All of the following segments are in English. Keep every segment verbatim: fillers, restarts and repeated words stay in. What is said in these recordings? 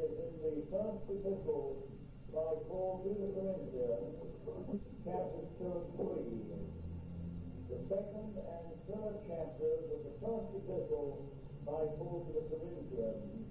is in the first epistle by Paul to the Corinthians, chapters two and three. The second and third chapters of the first epistle by Paul to the Corinthians.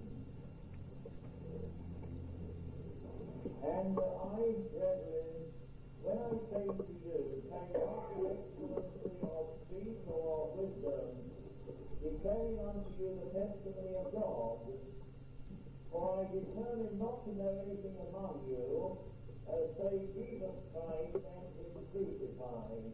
And uh, I, brethren, when I say to you, take not the excellency of speech or of wisdom, declaring unto you the testimony of God, for I determined not to know anything among you, as save Jesus Christ and Him crucified.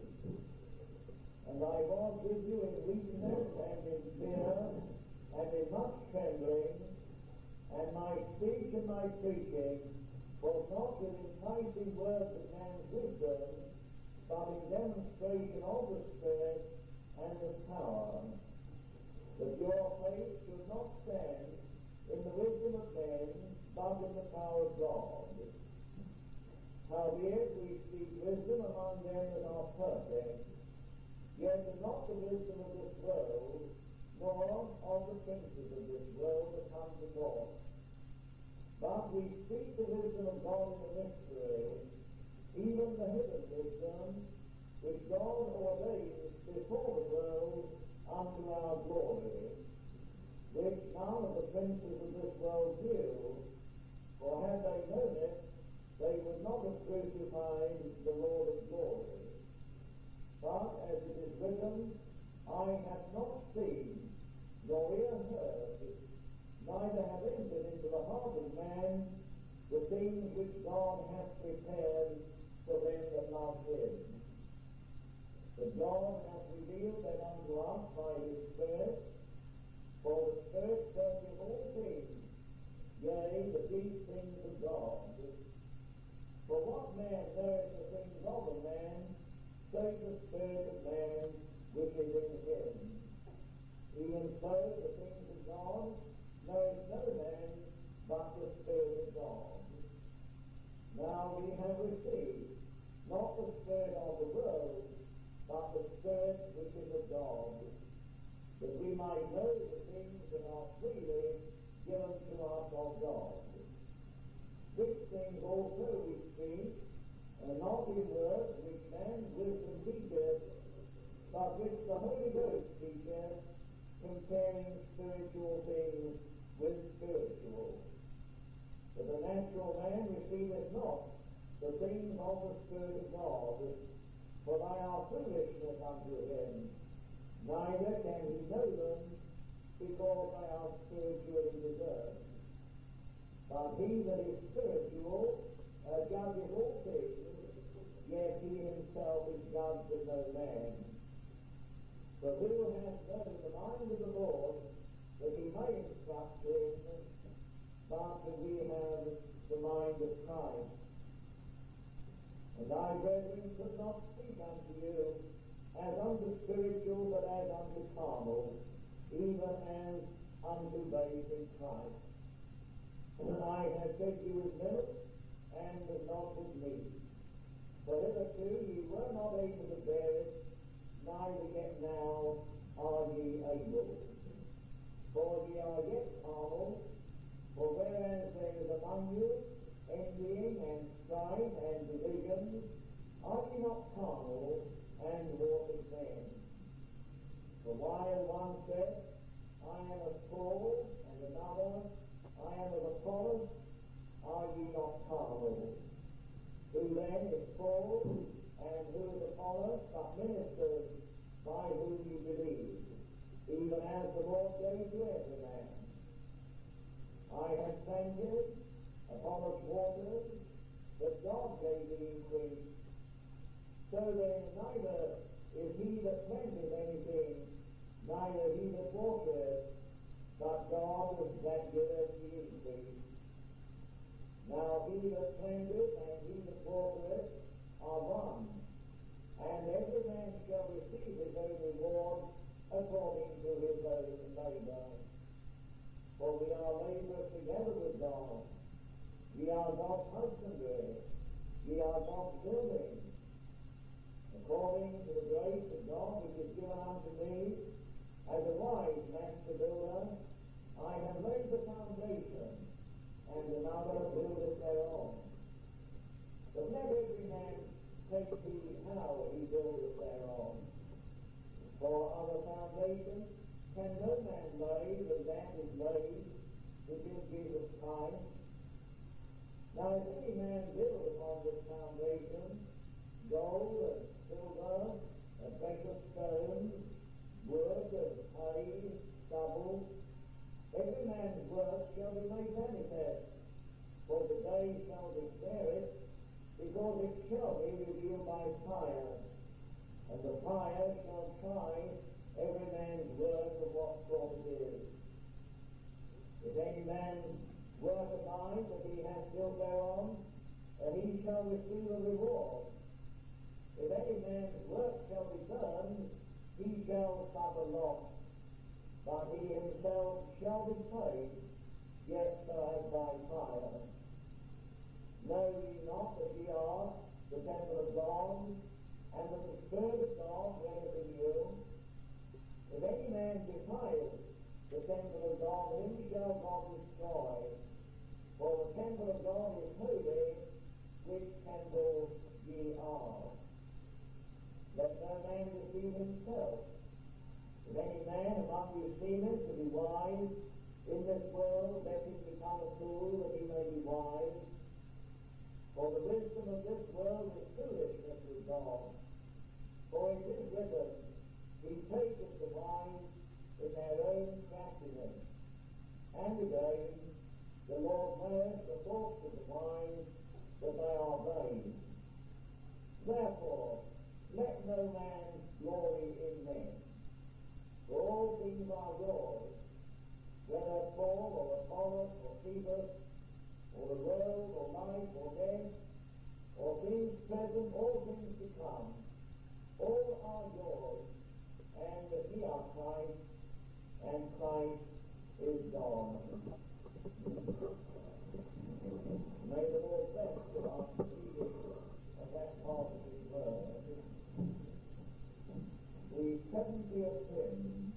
And I was with you in weakness and in fear and in much trembling, and my speech and my preaching was not with enticing words of man's wisdom, but in demonstration of the Spirit and of power, that your faith should not stand in the wisdom of men, but in the power of God. Howbeit we speak wisdom among them that are perfect, yet not the wisdom of this world, nor of the princes of this world that come to naught. But we speak the wisdom of God in the mystery, even the hidden wisdom, which God ordained before the world unto our glory, which none of the princes of this world knew, for had they known it, they would not have crucified the Lord of glory. But as it is written, eye hath not seen, nor ear heard, neither have entered into the heart of man the things which God hath prepared for them that love Him. But God hath revealed them unto us by His Spirit, for the Spirit searcheth all things, yea, the deep things of God. For what man knoweth the things of a man, save the Spirit of man which is in him? Even so, the things of God knoweth no man but the Spirit of God. Now we have received not the spirit of the world, but the Spirit which is of God, that we might know the things that are freely given to us of God. Which things also we speak, and not in words which man's wisdom teacheth, but which the Holy Ghost teacheth, comparing spiritual things with spiritual. For the natural man receiveth not the things of the Spirit of God, for they are foolishness unto him, neither can he know them, because they are spiritually discerned. But he that is spiritual uh, judges all things, yet he himself is judged of no man. For who hath known the mind of the Lord, that he may instruct him, but that we have the mind of Christ. And I, brethren, could not speak unto you as unto spiritual, but as unto carnal, even as unto babes in Christ. And I have fed you with milk, and not with meat. For hitherto ye were not able to bear it, neither yet now are ye able. For ye are yet carnal, for whereas there is among you envying and strife and divisions, are ye not carnal and walk as men? For while one said, I am of Paul, and another, I am of Apollos, are ye not carnal? Who then is Paul, and who is Apollos, but ministers by whom you believe, even as the Lord gave to every man? I have planted, Apollos watered, but God gave the increase. So then neither is he that planteth anything, neither he that watereth, but God that giveth the increase. Now he that planteth and he that watereth are one, and every man shall receive his own reward according to his own labour. For we are labourers together with God. Ye are God's husbandry, ye are God's building. According to the grace of God which is given unto me, as a wise master builder, I have laid the foundation, another buildeth thereon. But let every man take heed how he buildeth thereon. For other foundation can no man lay than that is laid, which is Jesus Christ. Now if any man build upon this foundation gold and silver and precious stones, wood and hay, stubble, every man's work shall be made manifest, for the day shall declare it, because it shall be revealed by fire, and the fire shall try every man's work of what sort it is. If any man work abide that he hath built thereon, and he shall receive a reward. If any man's work shall be burned, he shall suffer loss, but he himself shall be saved, yet so as by fire. Know ye not that ye are the temple of God, and that the Spirit of God dwelleth in you? If any man defile the temple of God, him shall God destroy. For the temple of God is holy, which temple ye are. Let no man deceive himself. If any man among you seemeth to be wise in this world, let him become a fool that he may be wise. For the wisdom of this world is foolishness with God. For it is written, He taketh the wise in their own craftiness. And again, the Lord knoweth the thoughts of the wise, that they are vain. Therefore, let no man glory in men. For all things are yours, whether Paul or Apollos or Cephas, or the world, or life, or death, or things present, or things to come, all are yours, and ye are Christ, and Christ is God. May the Lord bless to us the reading of that part of His word. The seventieth hymn.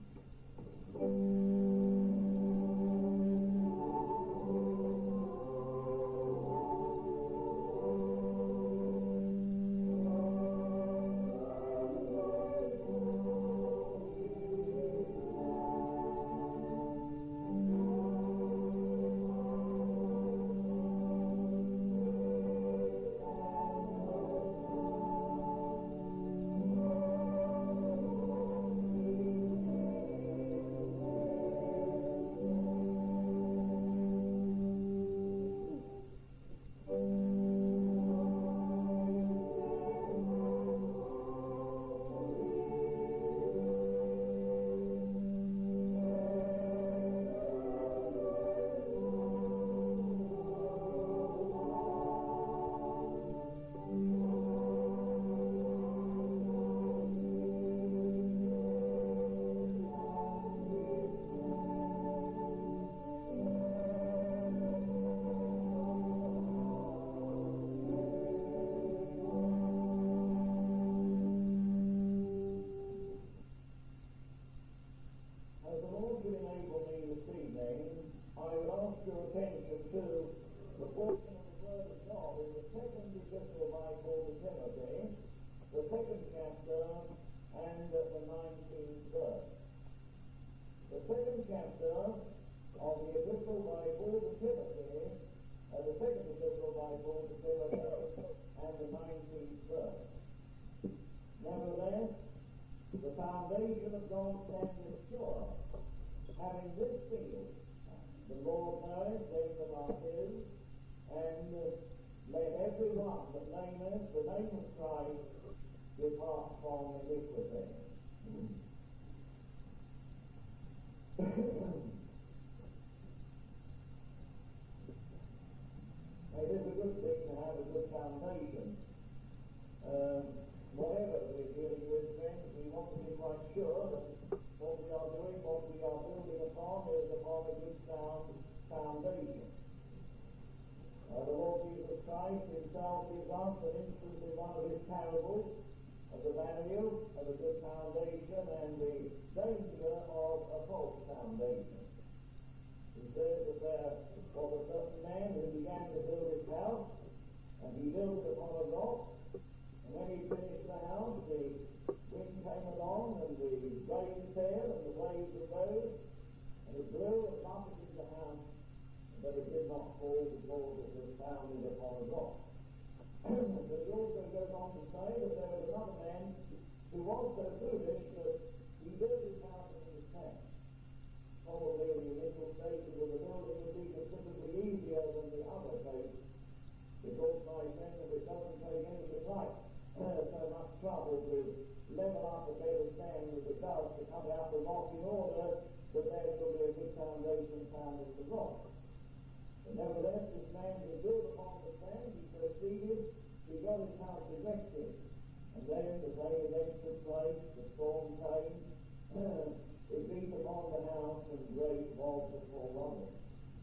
was a certain man who began to build his house, and he built it upon a rock, and when he finished the house, the wind came along, and the rain fell, and the waves arose, and it blew and buffeted the house, but it did not fall because it was founded upon a rock. But he also goes on to say that there was another man who was so foolish that he built his house in his tent. Probably in the initial stages of the building would be considerably easier than the other case, because my friend, that it doesn't take anything like uh, so much trouble to level up a bed of sand as it does to cut out the rock in order that there shall be a good foundation found in the rock. But nevertheless, this man who built upon the sand, he proceeded, he got his house erected, and then the same event took place, the storm came, uh, it beat upon the house, and great was the fall of it.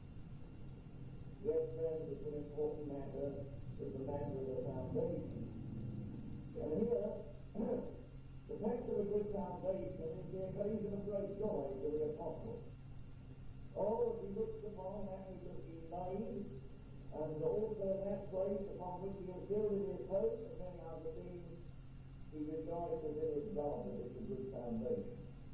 Yes, friends, it's an important matter, is the matter of the foundation. And here, the fact of a good foundation is the occasion of great joy to the apostle. Oh, as he looks upon that which has been made, and also that place upon which he has builded his hope, and many other things, he rejoices in his God that it's a good foundation.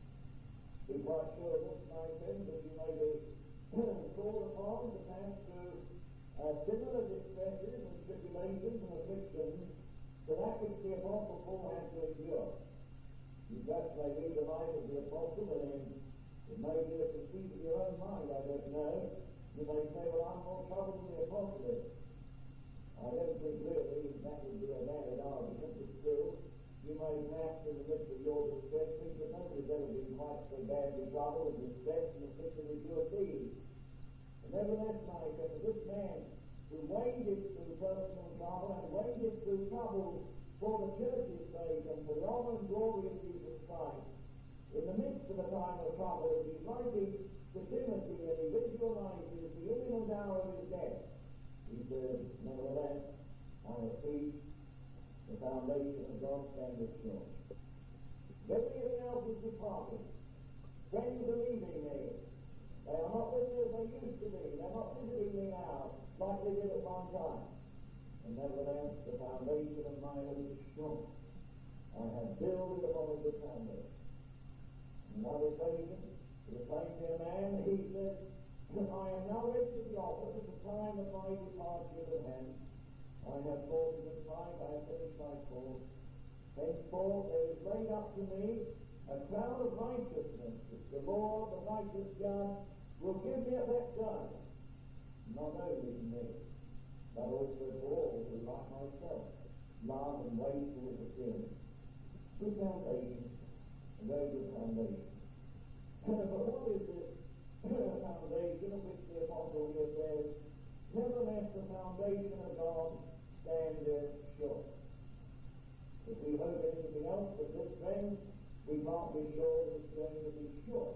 Be quite sure of this, my friends, that you may be called upon to pass through uh, similar distresses and tribulations and afflictions to that which the Apostle Paul had to endure. You just may read the life of the Apostle, and then it may be a conceit of your own mind, I don't know. You may say, well, I'm more troubled than the Apostle is. I don't think really that would be a valid argument, but still, you may perhaps in the midst of your distress think that nobody's ever been quite so badly troubled and distressed and afflicted as you have been. And nevertheless, my friend, this man who waded through personal trouble and waded through trouble for the church's sake and for the honor and glory of Jesus Christ, in the midst of a time of trouble, as he's writing to Timothy and he visualizes the imminent hour of his death, he says, nevertheless, I have preached the foundation of God's standard sure. Everything else is departed. Friends believing me, they are not with me as they used to be. They're not visiting me now like they did at one time. And nevertheless, the foundation of my hope is sure. I have built it upon a good foundation. On one occasion, to the same dear man, he said, I am now ready to be offered at the time of my departure at hand. I have fought a good fight, I have finished my course. Henceforth there is laid up to me a crown of righteousness, which the Lord, the righteous judge, will give me at that time, not only to me, but also to all who, like myself, love and wait for his appearance. Good foundation, a very good foundation. But what is this foundation of which the Apostle here says, nevertheless the foundation of God standeth sure. If we hope anything else but this, friends, we can't be sure that it's going to be sure.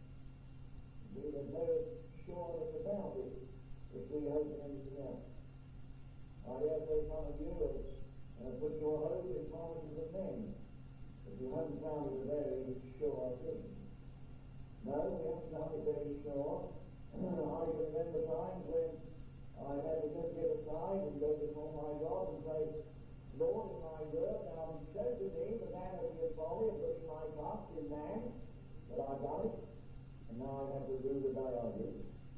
There's no sureness about it if we hope anything else. I dare say some of you have uh, put your hope in promises of men, but you haven't found it a very sure thing. No, we haven't found it very sure. I can remember times when I had to just get aside and go before my God and say, Lord, in my word, now show to me the vanity of folly of putting my trust in man, that I've done it, and now I have to do the day I do.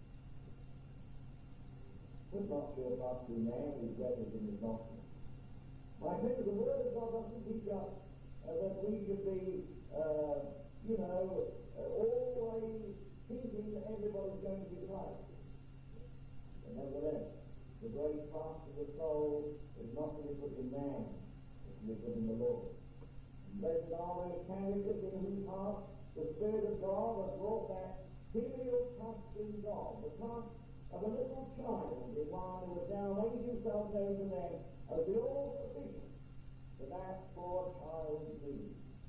Put not your trust in man, whose greatness in his nostrils. My friends, the word of God doesn't teach us uh, that we should be, uh, you know, uh, always thinking that everybody's going to be right. But nevertheless, the great trust of the soul is not to be put in man, it's to be put in the Lord. And blessed are those characters in whose heart the Spirit of God has brought that filial trust in God, the trust of a little child in one who has now laid himself down to them as the all-sufficient for that poor child's need.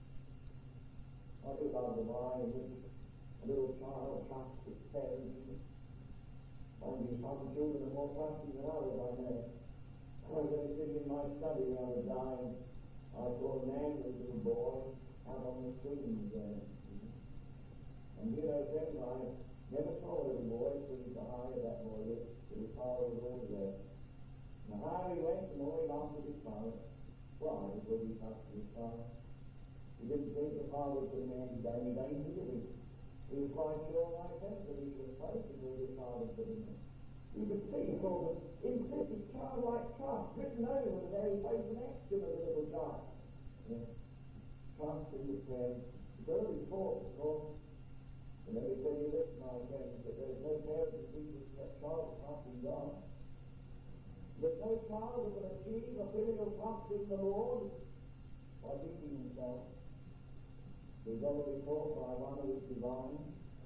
I do love the way in which a little child trusts its parents. Maybe some children are more trusting than others, I know. I was only sitting in my study the other day, and I saw an angry little boy out on the swings there. And you know, friends, I Never saw a little boy till the higher that boy lived, till his father was always there. And the higher he went, the more he laughed at his father. Why? Because he touched his father. He didn't think the father was going to end any danger, did he? He was quite sure like that, that he should have prayed because his father put him there. You could see sort of implicit childlike trust written over the very face next to the little child. Yeah. Trust in the prayer. It's early thought, of course. And let me tell you this, my friends, that there's no parent that teaches that child trust in God. There's no child who can achieve a filial trust in the Lord by teaching himself. He's got to be taught by one who is divine.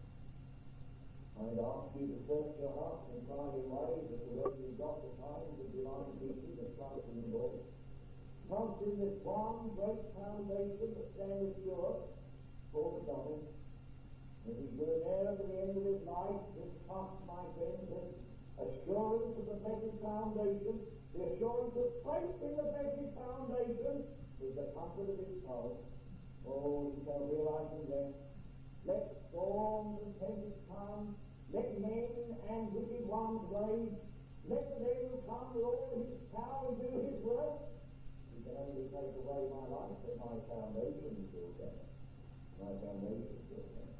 I'd ask you to search your hearts and try your ways as to whether you've got the kinds of divine teaching that trust in the Lord. Trust in this one great foundation that stands sure for the double. And he's going there to the end of his life, this trust, my friends, this assurance of the blessed foundation, the assurance of faith in the blessed foundation is the comfort of his soul. Oh, he shall realize in them. Let storms and tempests come, let men and wicked ones rage, let the devil come with all his power and do his work. He can only take away my life, but my foundation is still there. My foundation is still there.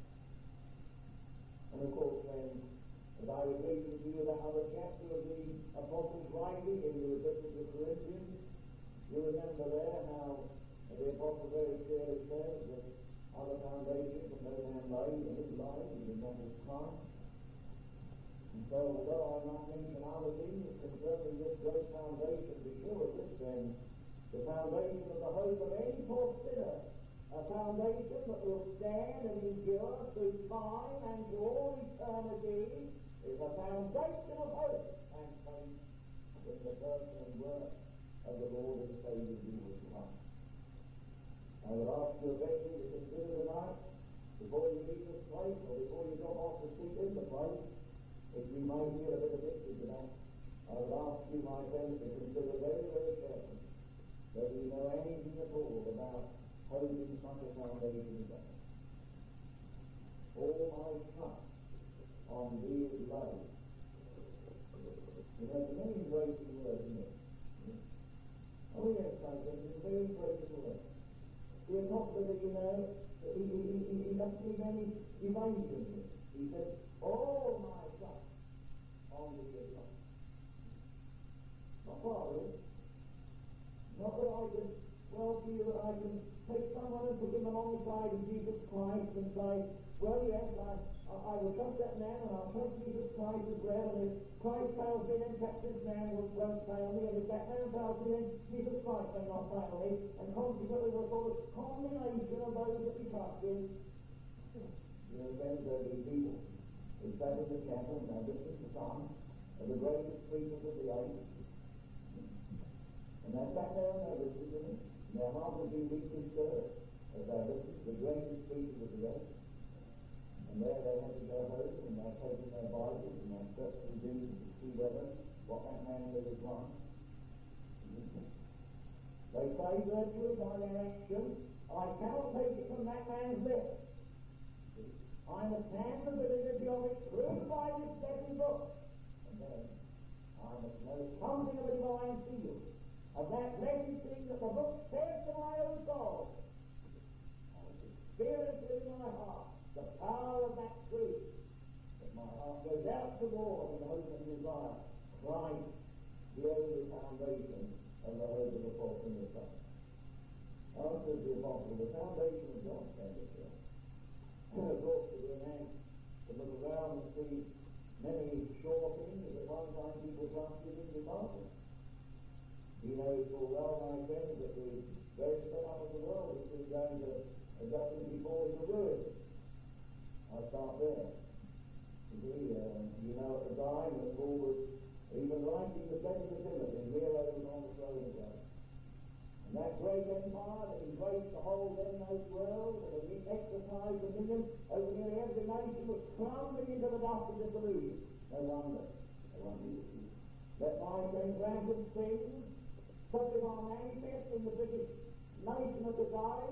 And of course, then, as I was reading to you that other chapter of the Apostles' writing in the Epistle to Corinthians, you remember there how the Apostle very clearly says that other foundations that no man laid in his life, he did not his Christ. And so, although I might mention other things concerning this great foundation, be sure of this then, the foundation of the hope of any poor sinner, a foundation that will stand and endure through time and to all eternity, is a foundation of hope and faith in the person and work of the Lord and Savior Jesus Christ. I would ask you eventually to consider tonight, before you leave this place, or before you drop off to sleep in the place, if you may feel a bit addicted to that, I would ask you, my friends, to consider very, very carefully whether you know anything at all about holding such a foundation as that. All my trust on thee is laid. It has a very embracing word in it. Oh yes, I think it's a very embracing word. The apostle, you know, he, he, he, he doesn't leave any evasion here. He says, all my trust on thee is laid. Not Father, not that I can, well, feel that I can take someone and put him alongside of Jesus Christ and say, well, yes, I, I, I will trust that man and I'll trust Jesus Christ as well, and if Christ fails me, then perhaps this man won't fail me, and if that man fails me, then Jesus Christ may not fail me, and consequently we'll call it combination of those that we trust in. You know, friends, there are these people who sat in the chapel, now this is the son of the greatest preachers of the age, and they sat there and they listened to him. Their heart would be deeply stirred as they listened to the greatest preachers of the age. And there they had to go home, and they're taking their Bibles, and they're searching things to see whether what that man did was right. They say virtually by their action, I cannot take it from that man's lips. I must hand the validity of it proved by this second book. And then I must know something of a divine seal, of that blessed thing that the book says to my own soul. I must experience it in my heart, the power of that truth, that my heart goes out toward in hope and desire Christ, the only foundation of the hope of the false in the sun. Answers the apostle, the foundation of God stands here. And of course, to be a man to look around and see many sure things that at one time people trusted in the Bible. He knows full well, my friends, that the very setup of the world is still going to adjust before the ruin. I'll start there. You see, uh, you know, at the time that Paul was even writing the second Timothy, Nero was on the throne of God. And that great empire that embraced the whole then-known world, and that exercised dominion over nearly every nation, was crumbling into the dust of disillusion. No wonder. No wonder you see. Let my friends rampant sins, such as are manifest in the British nation of the day,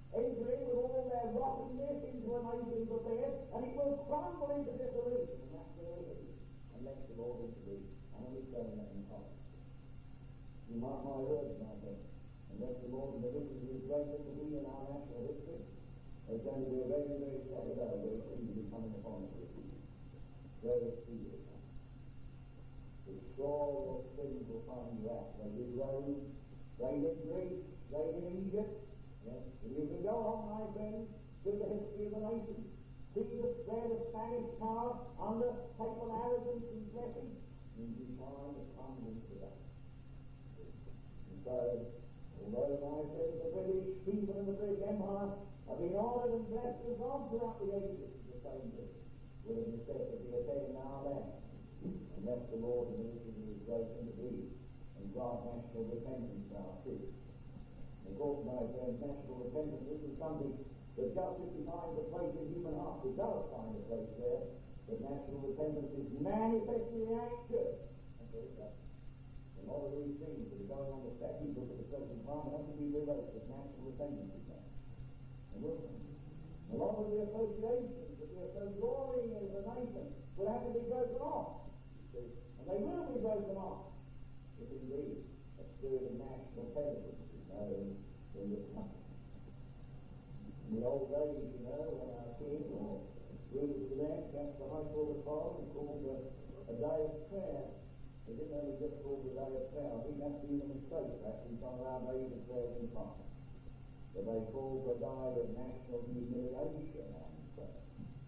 entering with all their rottenness into a nation's affairs, and it will crumble into dissolution, and that's where it is, unless the Lord intervenes. And I'm just saying that in confidence. You mark my words, my friend. Unless the Lord in the riches of His grace intervene in our national history, there's going to be a very, very sad day very speedily coming upon us. Very speedily coming. Destroy your sins will find you out. They did Rome, they did Greece, they did Egypt. Yes. And you can go on, my friend, through the history of the nation. See the spread of Spanish power under papal arrogance and blessing, and you find it comes into that. And so, although, my friend, the British people and the British Empire have been honoured and blessed as God throughout the ages, the same thing will of necessity attain our land, unless the Lord in the riches of His grace intervene and grant national repentance to our sins. Of course, my friend, national repentance, this is something that justice finds a place in human hearts. It does find a place there, but national repentance is manifestly in action. That's what it does. A lot of these things that are going on the statutes of the present time have to be reversed as national repentance is made. And a lot of the associations that we are so glorying as a nation will have to be broken off. And they will be broken off if indeed a spirit of national penitence is known in this country. In the old days, you know, when our king or rulers of the land came to the High Court of Parliament and called a, a day of prayer, they didn't only just call the day of prayer. I think that's been a mistake, actually, some of our days of prayer in Parliament. But they called the day of national humiliation and prayer.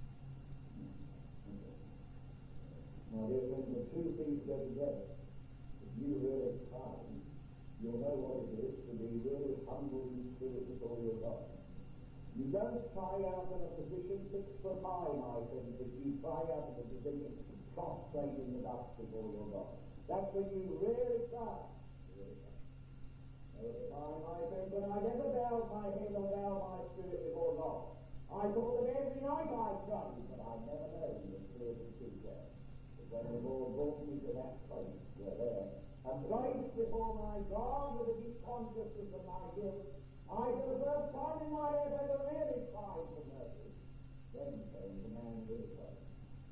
Now, dear friends, the two things go together. If you really try, you'll know what it is to be really humble in spirit before your God. You don't cry out in a position six foot high, my friends, but you cry out in a position prostrate in the dust before your God. That's when you really cry. There was a time, my friend, when I never bowed my head or bowed my spirit before God. I thought that every night I cried, but I never know the spirit of truth there. But when the Lord brought me to that place, where there, and placed before my God with a deep consciousness of my guilt, I, for the first time in my life, ever really cried for mercy. Then came the man with Christ.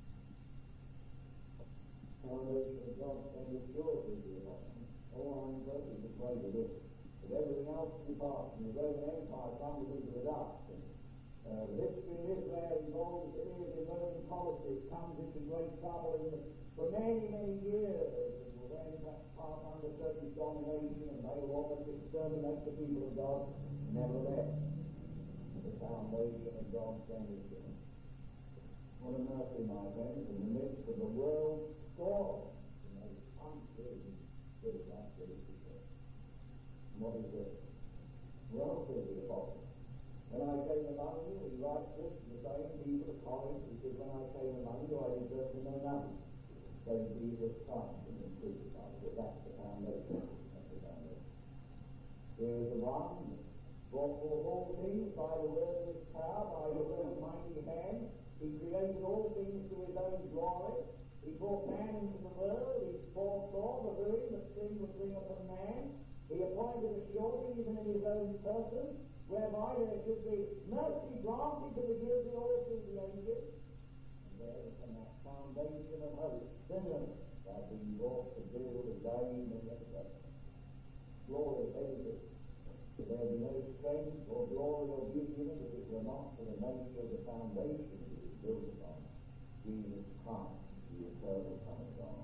Foundation of God and the surety of the election. All I'm going to persuade of this. If everything else departs and the Roman Empire comes into the dust, and uh, the history of Israel involves it is in Roman politics, comes into great trouble in the, for many, many years, and will then pass under Turkish domination, and they will almost exterminate the people of God. Nevertheless, the foundation of God stands still. What a mercy, my friends, in the midst of the world's storm, the most uncertain spirit that there is before. What is this? Well, says the apostle, when I came among you, he writes this to the same people of Corinth. He says, when I came among you, I deserved to know nothing, save Jesus Christ and Him crucified. But that's the foundation. That's the foundation. Here is the one brought forth all things by the word of His power, by His own mighty hand. He created all things to His own glory. He brought man into the world. He foresaw the ruin that sin would bring upon man. He appointed a surety even in His own person, whereby there should be mercy granted to the guilty all through the ages. And there is from that foundation of hope, sinners have been brought to build again and again. Glory be to there be no strength or glory or beauty in it if it were not for the nature of the foundation it is built upon, Jesus Christ, the eternal Son of God.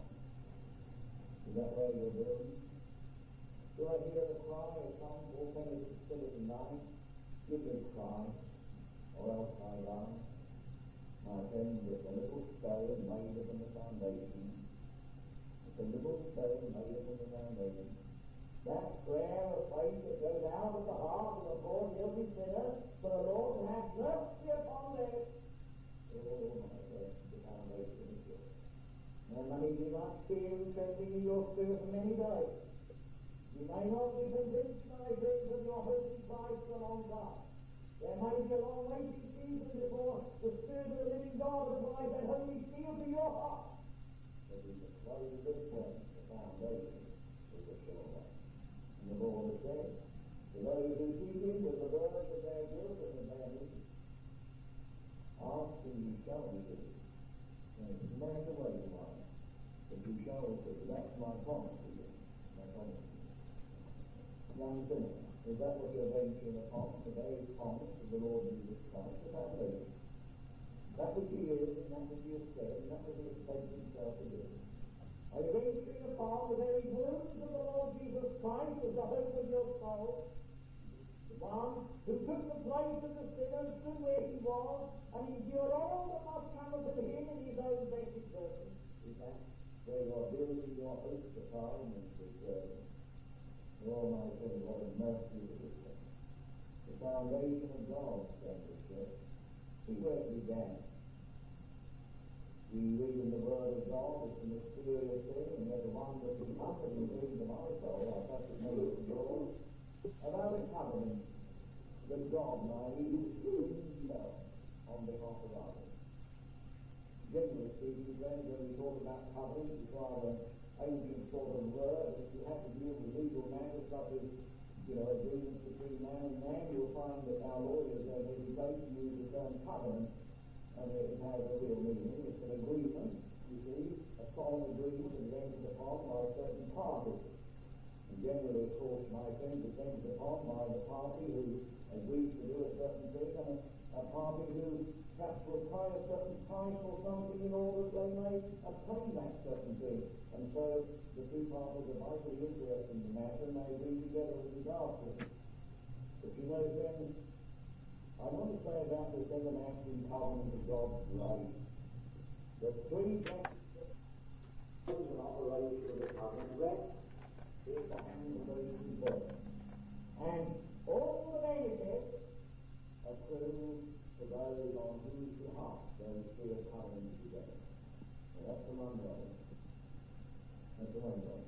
Is that where you're building? Do I hear the cry of some authentic spirit in mind? Give me a cry, or else I run. My friend, it's a little stone made upon the foundation. It's a little stone made upon the foundation. That prayer of faith that goes out of the heart of a poor guilty sinner for the Lord to have mercy upon them. Oh, my friend, the foundation is good. There may be much fear and trembling in your spirit for many days. You may not be convinced, my friends, of your hope in Christ for a long time. There may be a long waiting season before the Spirit of the living God applies that holy seal to your heart. But in the close of this point, the foundation is a sure one. And the Lord has said, to those who seek Him with the words of their guilt promise to you. I promise to you. Young sinner, is that what you're venturing upon? The very promise of the Lord Jesus Christ, the foundation. That which he is, and that which he has said, and that which he has pledged himself to do. Are you venturing upon the very wounds of the Lord Jesus Christ as the hope of your soul? The one who took the place of the sinner, stood where he was, and endured all that must come upon him in his own basic person. Is that where you are building your hope to Parliament with serving? Oh my friend, what a mercy it is. The foundation of God's standard church. See where it began. We read in the Word of God, it's a mysterious thing, and yet a wonderful comforting thing to my soul. I trust it may be yours. About a covenant that God made himself on behalf of others. Generally speaking, friends, when we talk about covenant, it's rather ancient sort of word. If you have to deal with legal matters such as, you know, agreements between man and man, you'll find that our lawyers are hesitate to use the term covenant, and it has a real meaning. It's an agreement, you see, a solemn agreement that is entered upon by certain parties. And generally, of course, my friend, is entered upon by the party who agrees to do a certain thing, and a, a party who perhaps will pay a certain price or something in order that they may obtain that certain thing. And so the two parties are vitally interested in the matter, and they agree together with regard to it. But you know, friends, I want to say about this everlasting covenant of God's grace. The three factors of operation of the covenant rest is the hand of those who burn. And all the benefits accrue to those on whose behalf those three are covenanted together. Now that's the one brother. That's the one brother.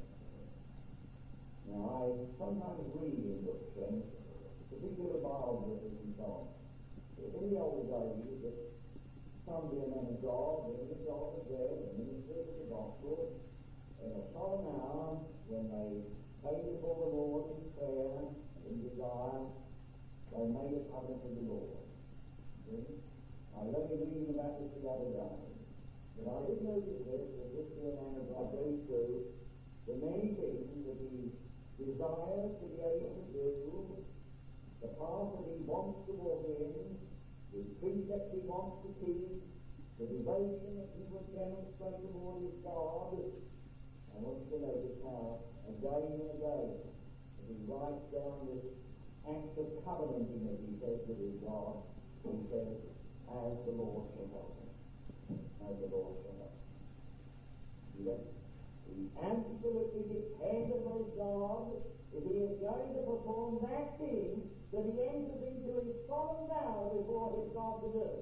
Now I sometimes read in books, friends, particular biographies and so on. In the old days, that somebody, a man of God, the man of God was there, the minister of the gospel, in a solemn hour, when they came before the Lord in prayer and desire, they made a covenant with the Lord. See? I was only reading about this the other day. But I did notice this, that this dear man of God goes through the many things that he desires to be able to do, the path that he wants to walk in, the precepts he wants to keep, the devotion that he will demonstrate toward his God. I want you to notice how, again and again, as he writes down this act of covenanting, as he says with his God, he says, as the Lord shall help me. As the Lord shall help me. Yes. He absolutely depends upon God if he is going to perform that thing that he enters into his solemn vow before his God to do.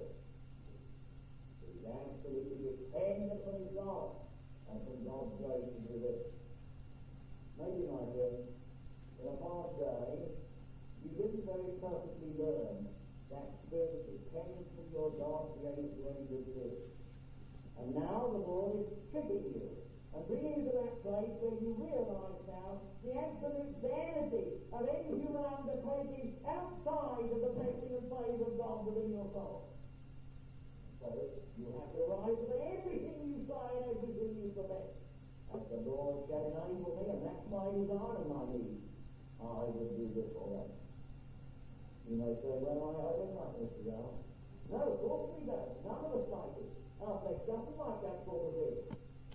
He absolutely depends upon his God and from God's grace to do this. Maybe, my friend, in a past day, you didn't very perfectly learn that spirit of dependence from your God to be able to do any good thing. And now the Lord is tricking you and bringing you to that place where you realize now the absolute vanity of any human undertaking outside of the blessing and favor of God within your soul. So you have to rise to everything you say and everything you profess. As the Lord shall enable me, and that's my desire and my need, I will do this or that. You may say, well, I hope it's not, Mister Young. No, of course we don't. None of us like it. I'll say something like that sort of thing.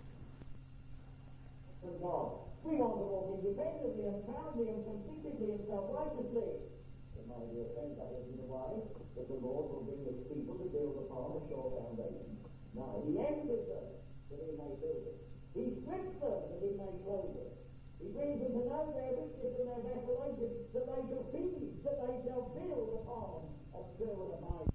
From God. We want to walk independently and proudly and conceitedly and self-righteously. But my dear friends, that isn't the way that the Lord will bring his people to build upon a sure foundation. No, he enters them that he may build it. He strips them that he may clothe it. He brings them to know their riches and their desolation, that they shall feed, that they shall build upon a true and abiding.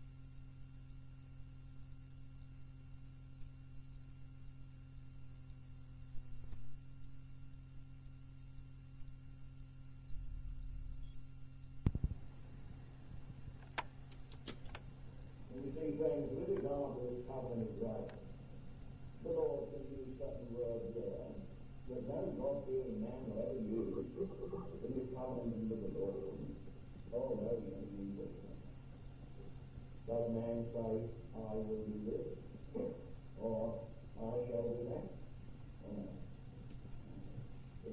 And you see, friends, with regard to this covenant of grace, the Lord can use certain words there that no God-fearing man will ever use in his covenant with the Lord. Oh, no, he won't use it. Does man say, I will do this, or I shall do that? Oh, no.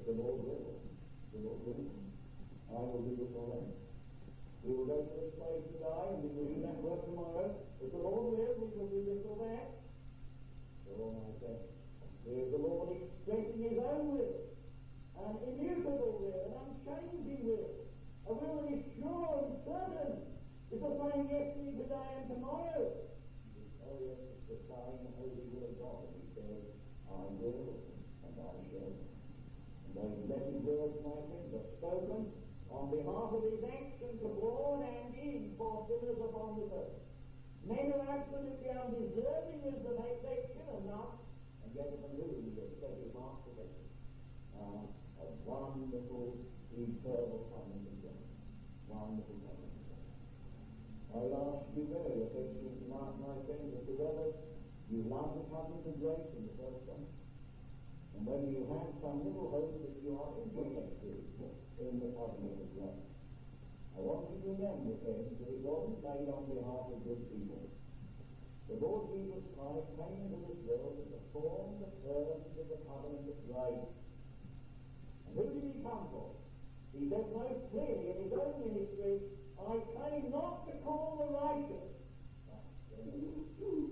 the Lord will. The Lord will. I will do it for them. We will go to this place and die, and we will do that work tomorrow. If the Lord will, we will do this or that. So I say, here's the Lord expressing his own will, an immutable will, an unchanging will, a will that is sure and certain. It's the same yesterday, today, and tomorrow. Oh yes, it's the same holy will of God. He says, I will, and I shall. And those blessed words, my friends, are spoken on behalf of his action abroad and in for sinners upon the earth. Men are absolutely undeserving of the affection and not, and yet from whom he has set his mark for them. Uh, a wonderful, eternal covenant of God. Wonderful covenant of God. I will ask you very affectionately tonight, my friends, as to whether you love the covenant of grace in the first place, and whether you have some little hope that you are interested in the covenant of grace. I want you to remember, friends, that it wasn't made on behalf of good people. The Lord Jesus Christ came into this world to perform the terms of the covenant of grace. And who did he come for? He said most clearly in his own ministry, I came not to call the righteous, but sinners.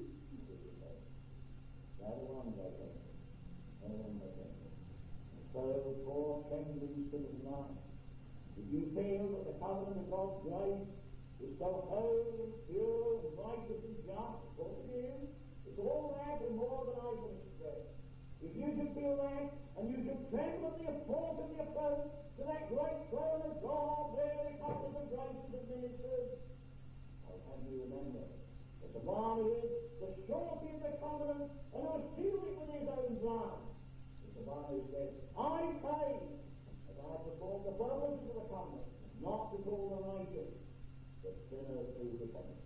That one they came for. That one they came for. And so, poor trembling sinners tonight, if you feel that the covenant of God's grace is so holy and pure and righteous and just, of course it is. It's all that and more than I can express. If you should feel that, and you should tremble at the approach and the approach to that great throne of God where the covenant of grace is administered, I'll have you remember that the one who is the surety of the covenant and who has sealed it with his own blood is the one who says, I pay as I perform the purposes of the covenant, not to call the righteous, but sinners through the covenant.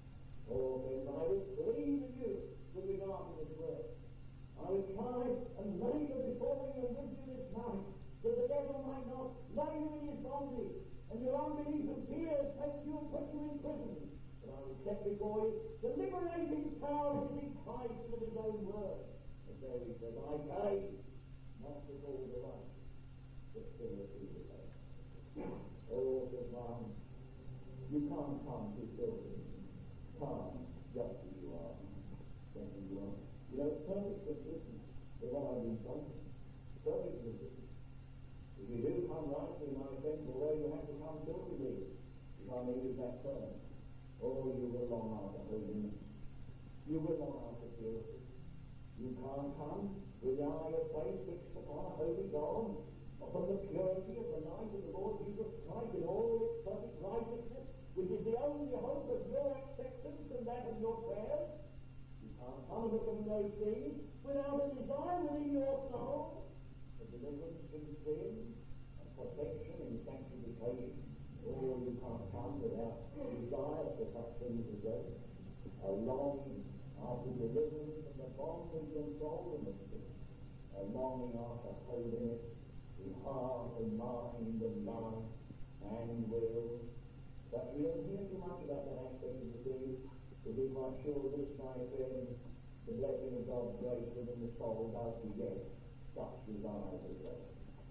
Oh, friends, I will plead with you with regard to this word. I will try and labor before you and with you this night, that the devil might not lay you in his bondage, and your unbelief and fears take you and put you in prison. But I will set before you the liberating power of his Christ and of his own word. And there he says, I came not to call the righteous, but sinners through the covenant. Oh, says one, you can't come to children. Come just as you are. Just as you are. You know, it's perfect consistent with what I've been told. Perfect consistent. If you do come rightly, my friend, well, where you have to come filthily, if I may use that term. Oh, you will long after holiness. You will long after purity. You can't come with the eye of faith fixed upon a holy God, upon the purity of the life of the Lord Jesus Christ in all its perfect righteousness, which is the only hope of your acceptance and that of your prayers. You can't come and look at those things without a desire within your soul for deliverance from sin and protection and sanctification. Oh, you can't come without desire for such things as those. A longing after deliverance from the bondage and soul of sin. A longing after holiness in heart and mind and life and will. But we don't hear too much about that aspect of the thing, to be quite sure this, my friend, the blessing of God's grace within the soul does beget such desires as that.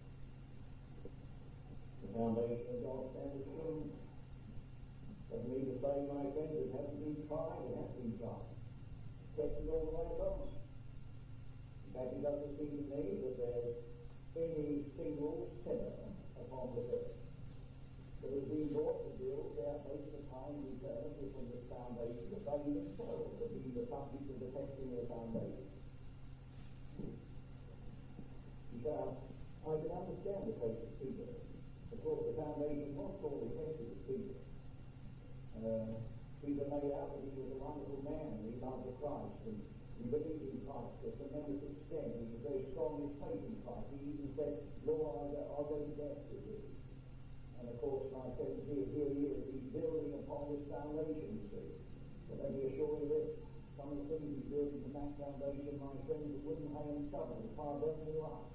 The foundation of God stands firm. Doesn't mean to say, my friend, it hasn't been tried, it has been tried. Tested all the way along. In fact, it doesn't seem to me that there's any single sinner upon the earth that has been brought to build their faith upon eternity from this foundation, that they themselves have been the subject of the testing of the foundation. Now, I can understand the case of Peter. Of course, the foundation was sorely tested with Peter. Uh, Peter made out that he was a wonderful man, and he loved the Christ, and he believed in Christ to a tremendous extent. He was very strong in his faith in Christ. He even said, Lord, I'll go to death with you. And of course, my friend, here, here he is, he's building upon this foundation, you see. But let me assure you this, some of the things he's building from that foundation, my friends, it wouldn't hang in trouble as far as burning you are.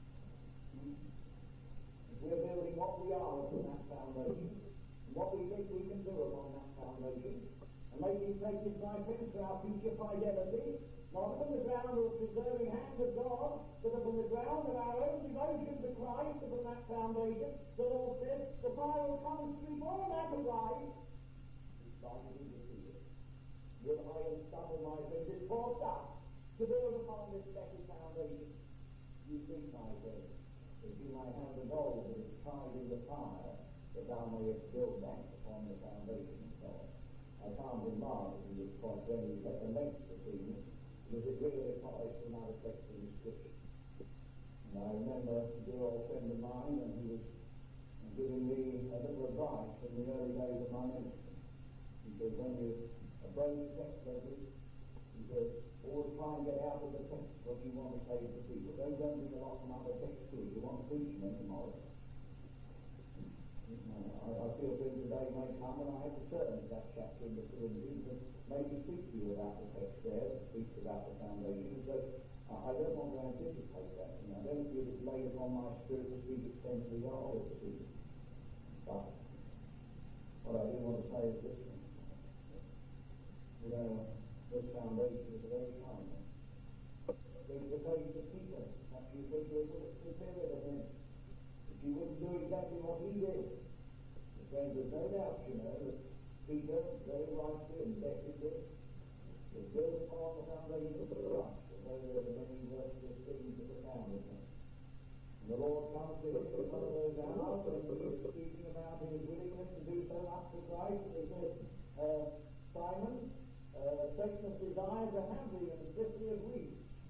If we're building what we are upon that foundation, and what we think we can do upon that foundation, and maybe take this, my friends, for our future fidelity, not upon the ground of the preserving hand of God, but upon the ground of our own devotion to Christ, upon that foundation, the Lord says, the fire will come and sweep all that away. It's like it is defeated. Will I and some of my friends is forced up to build upon this better foundation? You think, my friend, that you might have the gold that is tried in the fire, that thou mayest build back upon the foundation of God. I found in Mark in this point when he set the length between it, was it really polished from out of text in the scripture. And I remember a dear old friend of mine, and he was giving me a little advice in the early days of my ministry. He said, when you approach text letters, he said, always try and get out of the text what you want to say to people. Don't go into a lot from other texts too. You want to preach them tomorrow. I, I feel things today may come, and I have to turn to that chapter in the Corinthians and maybe speak to you about the text there, speak about the foundation. So uh, I don't want to anticipate that. You know, I don't feel it's laid upon my spirit to speak extensively of it to you. But what I do want to say is this one. You know, this foundation is a very fine one. There's the faith of Peter. Perhaps you think you would have prepared of him. If you wouldn't do exactly what he did. The friend, there's no doubt, you know, that Peter very wisely invested this. Was built upon the foundation of the rock, although there were many worthless things that were found in him. And the Lord comes to him with one of those hours, and he was speaking about his willingness to do so much for Christ, and he said, uh, Simon, uh, Satan has desired to have thee as swiftly as we.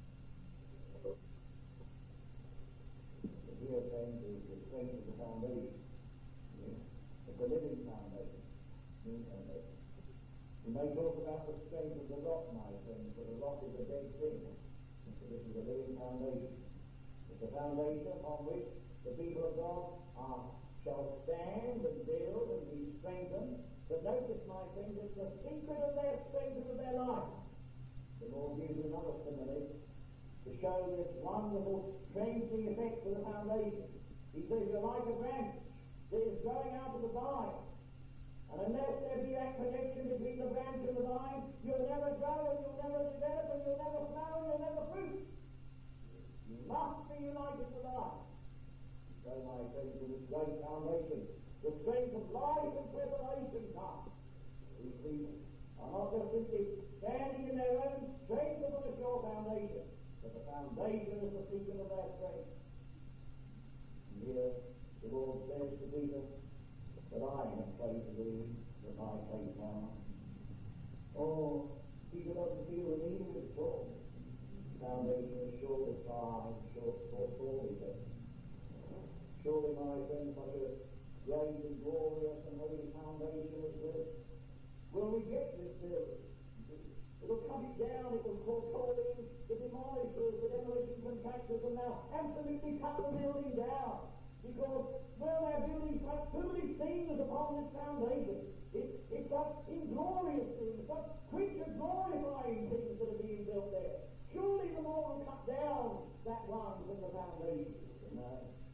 Here, friends, is the strength of the foundation. Yeah. It's a living foundation. New foundation. We may talk about the strength of the rock, my friends, but the rock is a dead thing. So this is a living foundation. It's a foundation upon which the people of God are, shall stand and build and be strengthened. But notice, my friends, it's the secret of their strength and of their life. The Lord uses another simile to show this wonderful strengthening effect of the foundation. He says, you're like a branch that is growing out of the vine. And unless there be that connection between the branch and the vine, you'll never grow and you'll never develop and you'll never flower and you'll never fruit. You must be united to the vine. So, my friends, to this great foundation, the strength of life and preservation comes. These people are not just simply standing in their own strength upon a sure foundation, but the foundation is the secret of their strength. And here the Lord says to Peter, that I have prayed to thee, that thy faith now. Oh, Peter doesn't feel the need of it at all. The foundation is sure of pride, sure of sorely there. Surely, my friend, such a great and glorious and holy foundation as this. Will we get this building? It'll cut it down, it will call calling the demolishers, the demolition contractors, and now absolutely cut the building down. Because, well, their building such too many things upon this foundation. It, it's such inglorious things, such creature glorifying things that are being built there. Surely the Lord will cut down that one from the foundation. No.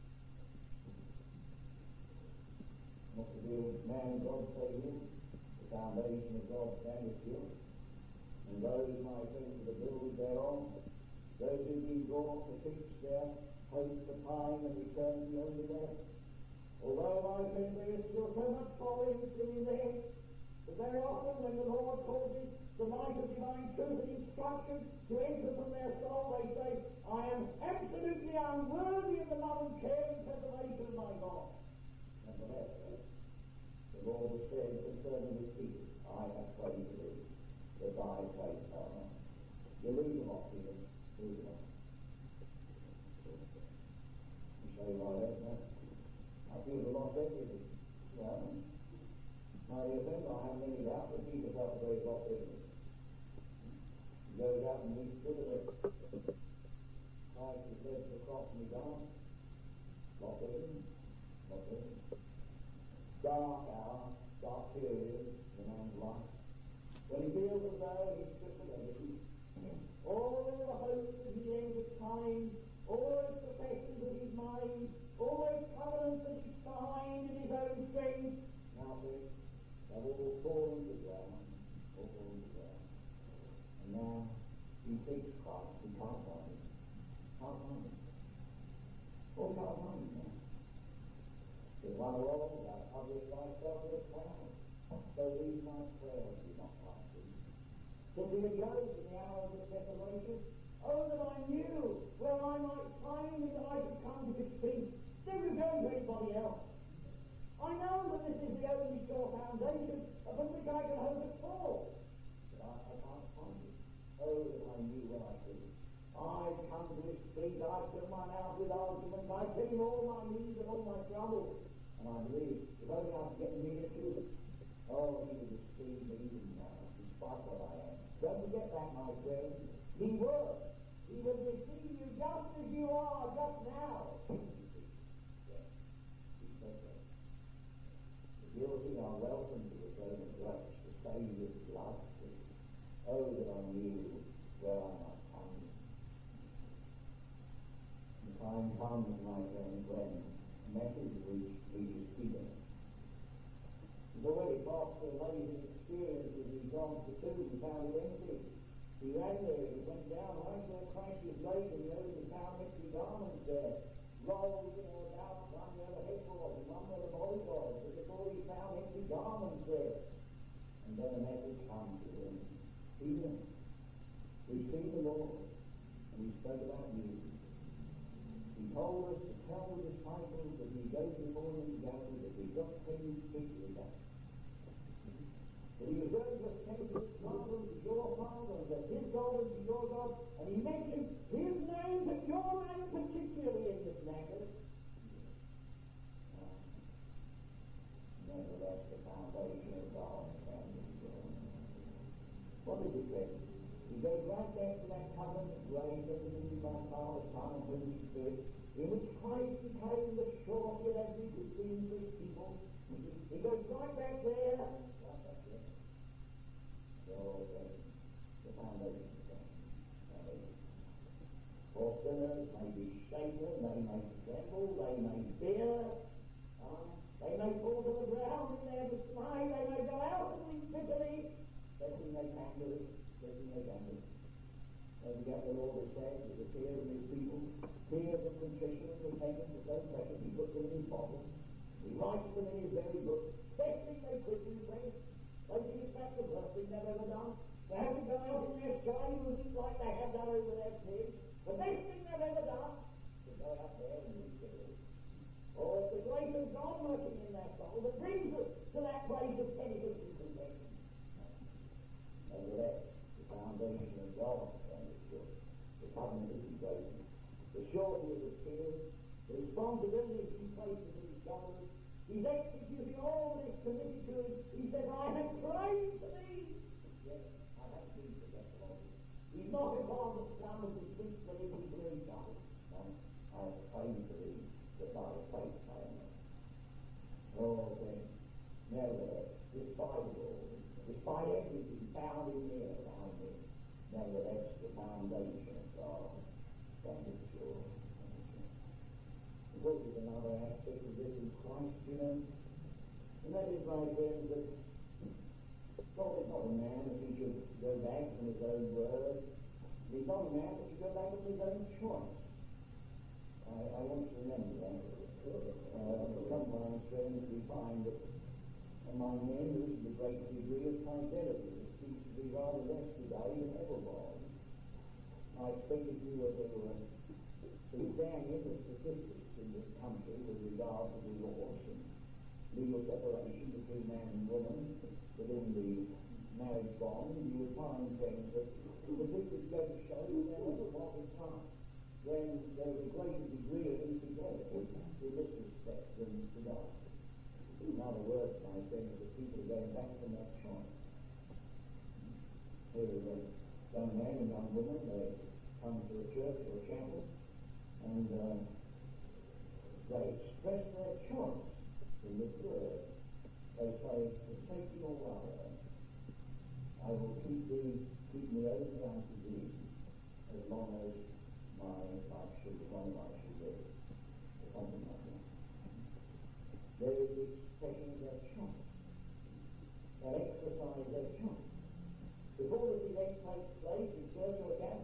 What to do with man, God say him? The foundation of God standeth still. And those, my friends, that are builders thereon, those who be brought to fix their hope for time and eternity only there. Although, my friends, there is still so much folly in there, but very often when the Lord causes the light of divine truth and instruction to enter from their soul, they say, I am absolutely unworthy of the love and care and preservation of my God. Nevertheless, the Lord has said concerning his people, I have prayed to thee, that thy faith are. You lose them off, Peter. Lose them off. You say, well, I don't know. I feel the lost everything. Yeah. Now, you think I haven't any doubt that Peter felt very lost everything. He goes out and meets with it. Christ has led the cross and he's gone. Lost everything. Lost everything. Dark hour, dark period in a man's life. When he feels as though he's stripped of everything, all the hopes that he entertained, all those professions of his mind, all those covenants that he signed in his own strength, now see, they've all fallen to the ground, all fallen to the ground. And now, He seeks Christ. He can't find him. Can't find him. Oh, he can't find him now. There's one of all that publish thyself with a cloud. So these my prayers do not pass thee. So here it goes in the hour of the separation. Oh, that I knew where I might find me, that I could come to this peace. Never go to anybody else. I know that this is the only sure foundation upon which I can hope at all. But I, I can't find it. Oh, that I knew where I could. I come to this peace, I fill my mouth with arguments, I tell him all my needs and all my troubles. And I believe, if only I can get near to it, oh, he will receive me even now, despite what I am. Don't forget that, my friend. He will. He will receive you just as you are, just now. Yes, he said that. The guilty are welcome to the throne of grace, to save his blood. Oh, that I knew where I might come. The time comes, my friend, when a message reaches reaches Peter. He's already passed the amazing experience as he's gone to the tomb and found it empty. He ran there, he went down right where Christ was laid, and he only found empty garments there, rolled, you know, about one where the head was, and one where the body was, but before he found empty garments there. And then a message comes to him. Peter, we've seen the Lord, and we spoke about you. He told us to tell the disciples that we go before him together, that we just came to speak with them. That he was going to take his Father to your Father, and that his God is your God, and he mentioned his name, but your name particularly in this matter. Uh, nevertheless, the foundation of God and what does he say? He goes right back to that covenant of grace, everything by Father, Son, and Holy Spirit, in which Christ became the surety of every good thing for his people. He goes right back there. Right back there. So, uh, the foundation of God. For sinners may be shaken, they may tremble, they may fear, uh, they may fall to the ground in their dismay, they may go out and weep bitterly, thinking they can do it, thinking they can do it. And yet the Lord has said that the tears of his people, tears of contrition and repentance are so precious, he puts them in his bottle. He writes them in his very book. Best thing they could do, friends. They think it's that's the worst thing they've ever done. They haven't gone out in their shame and eat like they have done over their pigs. The best thing they've ever done is go out there and eat bitterly. Oh, it's the grace of God working in their soul that brings us to that place of penitence and confession. Nevertheless, the foundation of God is sure. The covenant is broken. The surety of his tears, the responsibility he places in his shoulders. He's executing all that is committed to him. He says, I have prayed for thee. Yes, I have been forgetful. He's not a God that comes and speaks for him in his child. No, I have prayed for thee, that by faith I am. Oh, then, nevertheless, despite it all, despite everything found in me and around me, nevertheless, the foundation of God standeth sure. What is another aspect of this in Christ, you know? And that is, my friends, that God is not a man that he should go back from his own word. He's not a man that should go back from his own choice. I, I want to remember that. Uh, sometimes, friends, we find that among men there is a great degree of fidelity. It seems to be rather less today than ever was. I expect if you were to uh, examine the statistics in this country with regard to divorce and legal separation between man and woman within the marriage bond, you would find things that the statistics go to show that there never was a time when there was a greater degree of infidelity in this respect than today. In other words, my friends, that people are going back from that choice. Here is a young man and young woman, they come to a church or a chapel, and uh, they express their choice in this word. They say, to take your love, I will keep thee, keep me only unto thee, as long as my life should, as long as I should live. Or something like that. There is the expression of their choice. They exercise their choice. Before this event takes place in church or camp,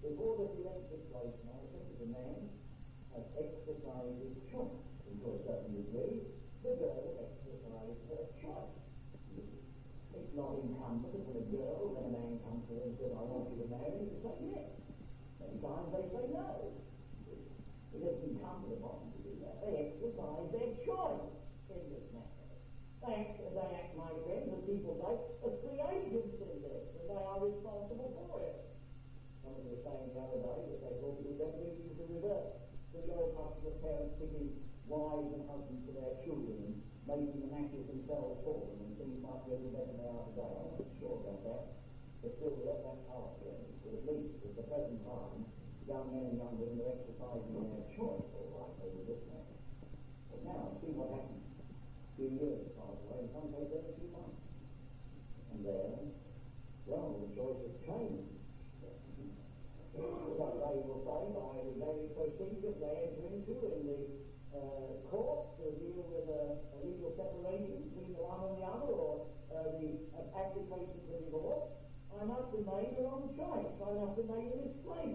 Before the event took place, now, the man has exercised his choice. And to a certain degree, the girl exercised her choice. It's not incumbent upon a girl when a man comes to her and says, I want you to marry, to say yes. Many times they say no. It isn't incumbent upon them to do that. They exercise their choice in this matter. They act, they act, my friends, as people say, as free agents in this, and they are responsible for it. Somebody was saying the other day that they thought it was better if it was the reverse. So the old custom of parents picking wives and husbands for their children and making the matches themselves for them, and things might be a little better than they are today. I'm not sure about that. But still, we let that pass, but at least at the present time, young men and young women are exercising their choice, all right, over this matter. But now, see what happens. A few years pass away, in some cases every few months. And then, well, the choice has changed. So they will say, by the various procedures they enter into in the uh, court to deal with a, a legal separation between the one and the other, or uh, the uh, application for divorce, I must have made a wrong choice. I must have made a mistake.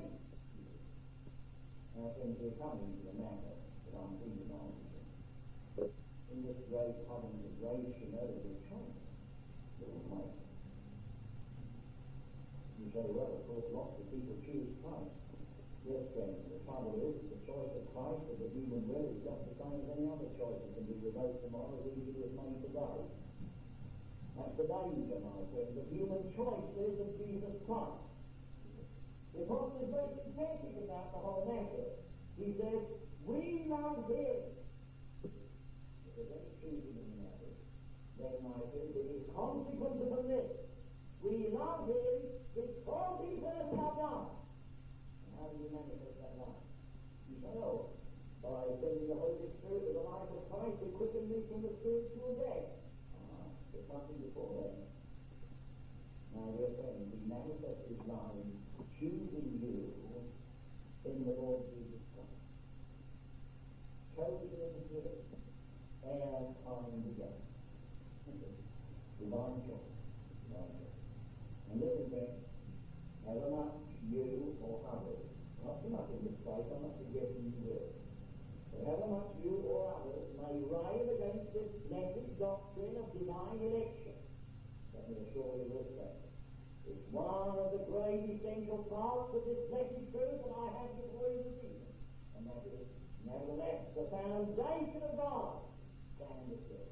Now, things are coming to the matter that I'm thinking on. In this great covenant of grace, you know, there's a choice that was made. You say, well, of course, lots of people choose Christ. Yes, friends, the trouble is the choice of Christ of the human will is just the same as any other choice that can be revoked tomorrow as easily as made today. That's the danger, my friend. The human choice is of Jesus Christ. Because there's very specific about the whole matter. He says, we love him. If there's any choosing in the matter, then, my friend, it is consequent upon this. We love him because he first loved us. And how do you manifest that love? You say, oh, by sending the Holy Spirit with the life of Christ to quicken me from the spiritual death. Ah, there's nothing before then. My dear friends, he manifests his love in choosing you in the Lord Jesus Christ. Chosen in him, heir kind together. Divine choice. Divine choice. And listen, friends, however much you or others, not so much in this place, I'm not suggesting you will, but however much you or others may rail against this blessed doctrine of divine election, let me assure you this, friends, it's one of the great essential parts of this blessed truth that I have before you this evening, and that is, nevertheless, the foundation of God standeth still.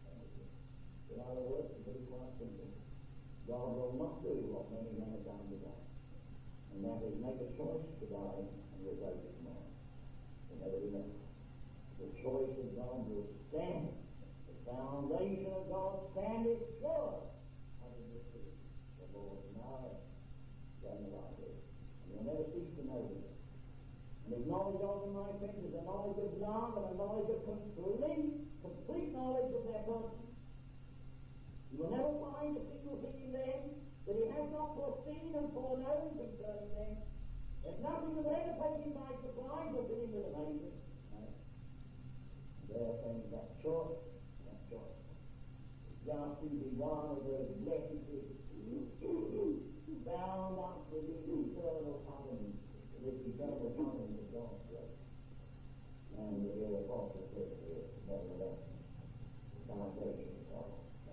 In other words, to be quite simple, God will not do what many men have done today, and that is make a choice today and revoke it tomorrow. It never be done. The choice of God will stand. The foundation of God standeth sure. Under this truth, the Lord is now done like this. And you'll never cease to know this. And his knowledge of them, my friends, is a knowledge of love and a knowledge of complete, complete knowledge of their person. You will never find a single thing in them that he has not foreseen and foreknown concerning them. There's nothing that will ever take him by surprise or fill him with amazement. No. There, friends, that choice, that choice, is just to be one of those blessed bound up with this eternal covenant, this eternal covenant of God's grace. And the dear apostle says here, nevertheless, the foundation of God.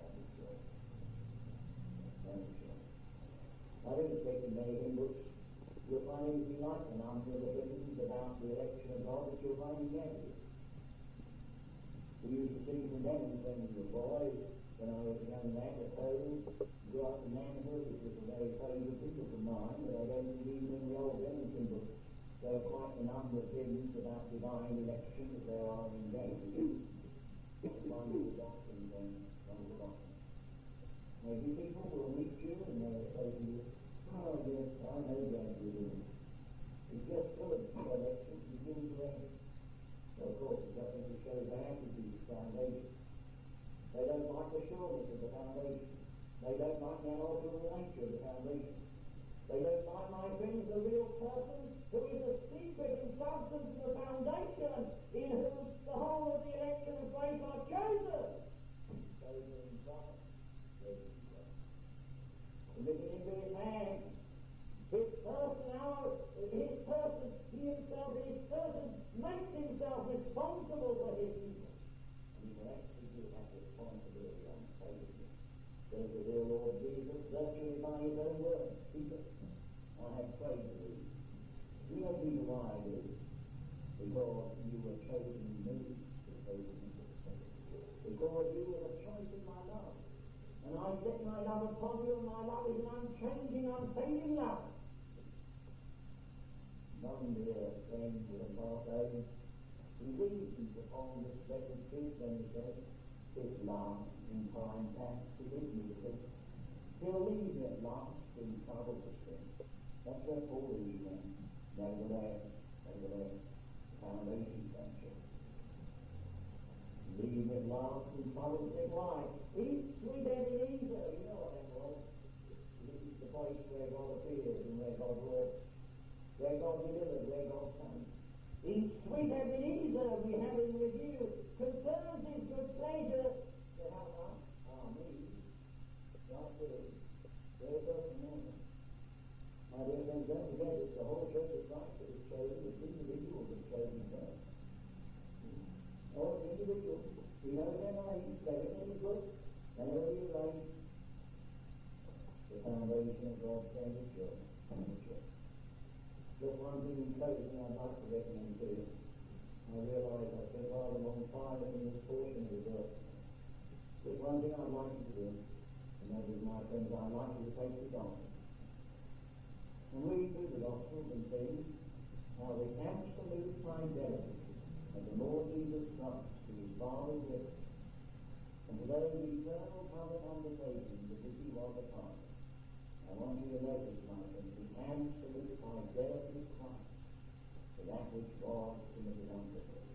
I don't expect in many hymn books you'll find anything like the number of the hymns about the election of God that you'll find in Genesis. We used to sing from them when we were boys, when I was a young man at home, grew up in manhood, which was a very favourite people of mine, but I don't believe in the old Genesis books. There are quite a number of hymns about divine election as there are in Genesis. One is the doctrine and one is the doctrine. Maybe people will meet you and they'll say to you, oh yes, I know Genesis. It's just full of elections, it's incorrect. Well, of course, it doesn't to show the attitude of the foundation. They don't like the sureness of the foundation. They don't like the unalterable nature of the foundation. They don't like, my friends, the real person who is the secret and substance of the foundation in whom the whole of the election of grace are chosen. Chosen in Christ. Living into his hand. His personality, his person, he himself, his person, makes himself responsible for his people. And he will execute that responsibility on faithfully. So the dear Lord Jesus, virtually by his own words, Peter, I have prayed for thee. You know Peter why I do? Because you were chosen me to save me. Because you were the choice in my love. And I set my love upon you, and my love is an unchanging, unfading love. None dear friend with a birthday who reasons upon this blessed truth when he says, this love in time past is beautiful. He'll leave me at last in trouble to sin. That's where Paul leaves me. Nevertheless, nevertheless, foundation friendship. Leave me at last in trouble to sin. Why? He's sweet Ebenezer. You know what that was. This is the place where God appears and where God works, where God delivers, where God saves. In sweet Ebenezer we have in review, concerns his good pleasure to help us, our needs. God will. There it goes from there. My dear friends, don't forget it's the whole church of Christ that is chosen, it's individuals that are chosen first. Oh, it's individuals. We know their names, everything is good, and everything is right. The foundation of God's family church and the church. Just one thing in closing I'd like to recommend to you. I realise I've spent rather a long time in this portion of the verse. Just one thing I'd like you to do, and that is, my friends, I'd like you to take the gospel and read through the Gospels and see how the absolute fidelity of the Lord Jesus Christ to his Father's will, and to those eternal covenant undertakings of which he was a part. I want you to notice, my friends, the absolute fidelity of Christ to that which was committed unto him.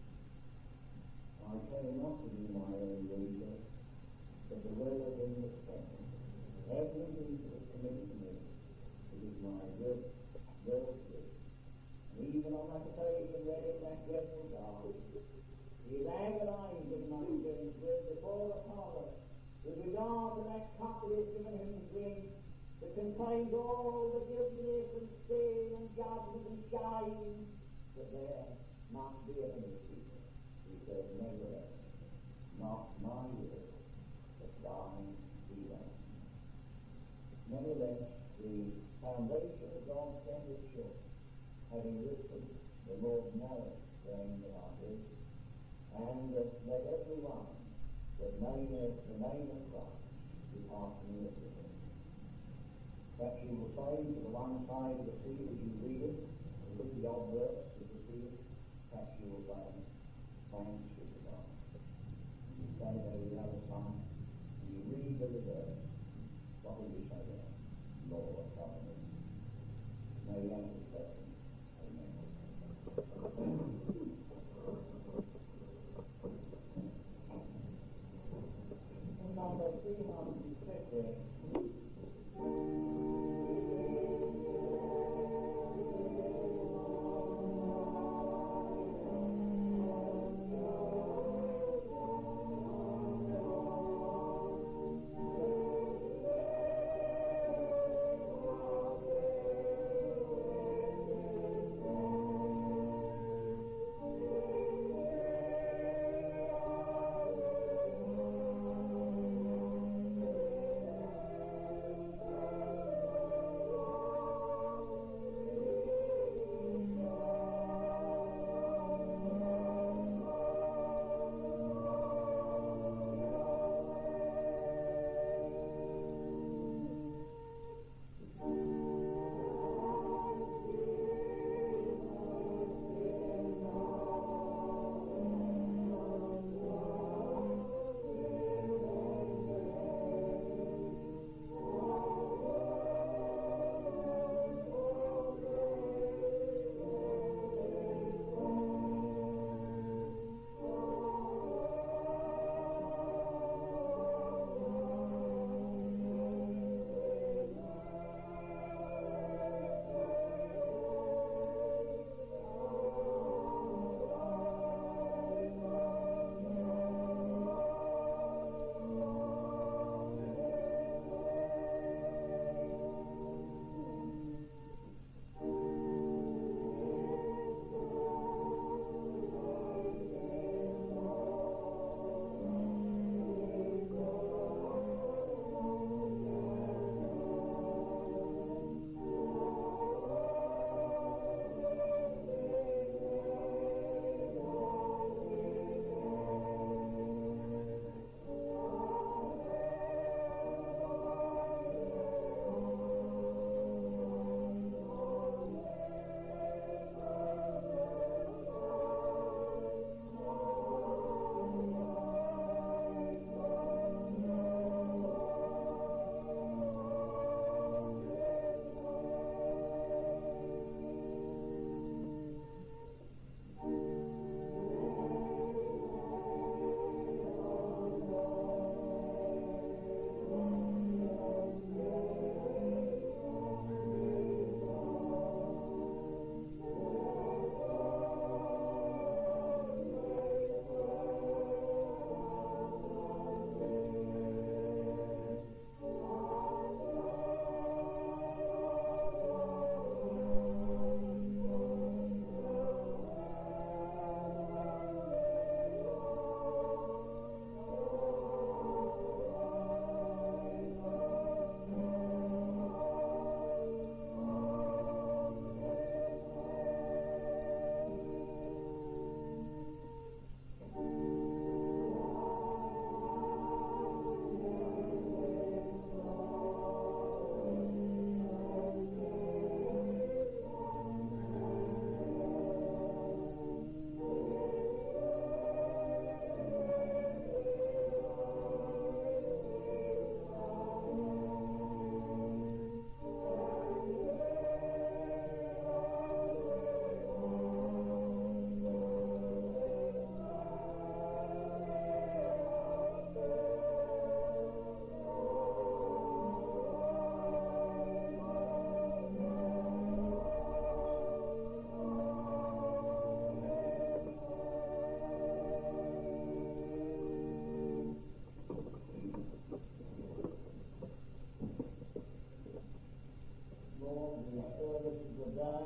I tell you not to do my own research, but the will of him that sent me. Everything that was committed to me, it is my will, will to do. And even on that occasion, read in that dreadful garden, he is agonizing, my friends, with before the Father, with regard to that cup that is given him to drink, that contains all the guiltiness and sin and judgment and shame, that there must be a ministry. He said, nevertheless, not my will, but thine be done. Nevertheless, the foundation of God's temple church, having written the Lord knoweth them that are his, and that let every one that nameth the name of Christ depart from iniquity. That you will say to the one side of the sea as you read it, and look the odd verse as you see it, perhaps you will say, thanks be to God. You say over the other side, and you read the reverse, what will you say there? Lord, cover me. May we answer the question. Amen. And number three hundred fifty.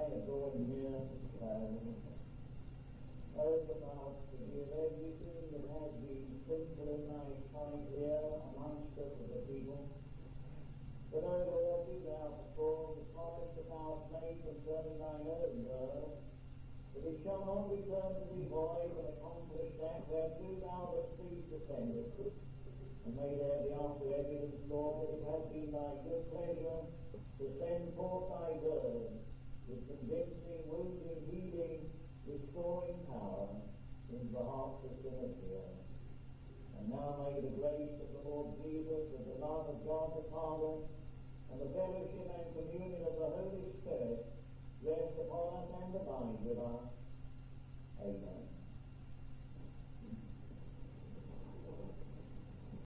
kind of going here, um, over about to give everything that has been simple in my sight here amongst us as a people. But, O Lord, do thou perform the promise that thou hast made concerning thine own word, that it shall not return to thee void and accomplish that whereto thou dost please to send it. And may there be after evidence, Lord, that it has been thy good pleasure to send forth thy word with convincing, wounding, healing, restoring power into the hearts of sinners here. And now may the grace of the Lord Jesus, and the love of God the Father, and the fellowship and communion of the Holy Spirit rest upon us and abide with us. Amen.